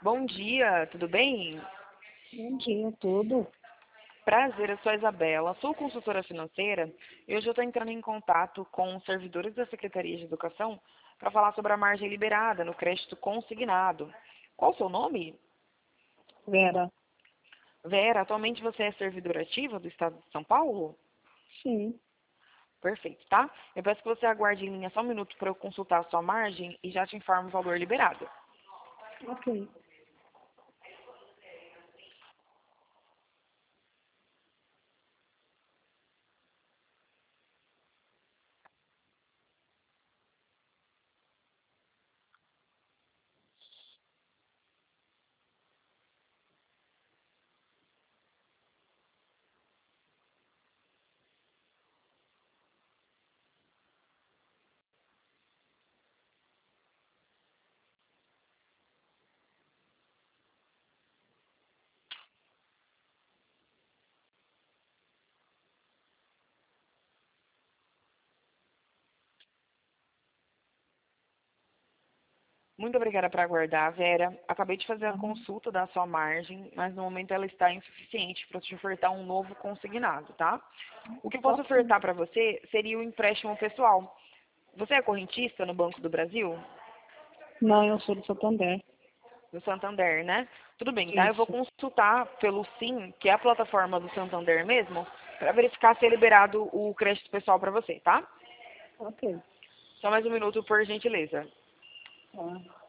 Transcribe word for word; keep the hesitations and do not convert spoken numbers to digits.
Bom dia, tudo bem? Bom dia, tudo. Prazer, eu sou a Isabela, sou consultora financeira e hoje eu estou entrando em contato com os servidores da Secretaria de Educação para falar sobre a margem liberada no crédito consignado. Qual o seu nome? Vera, Vera, atualmente você é servidora ativa do Estado de São Paulo? sim, Perfeito, tá? Eu peço que você aguarde em linha só um minuto para eu consultar a sua margem e já te informo o valor liberado. ok. Muito obrigada por aguardar, Vera. Acabei de fazer a Uhum. consulta da sua margem, mas no momento ela está insuficiente para te ofertar um novo consignado, tá? O que eu posso Ok. ofertar para você seria o empréstimo pessoal. Você é correntista no Banco do Brasil? Não, eu sou do Santander. Do Santander, né? Tudo bem, tá? Eu vou Isso, consultar pelo Sim, que é a plataforma do Santander mesmo, para verificar se é liberado o crédito pessoal para você, tá? ok. Só mais um minuto, por gentileza. Tá.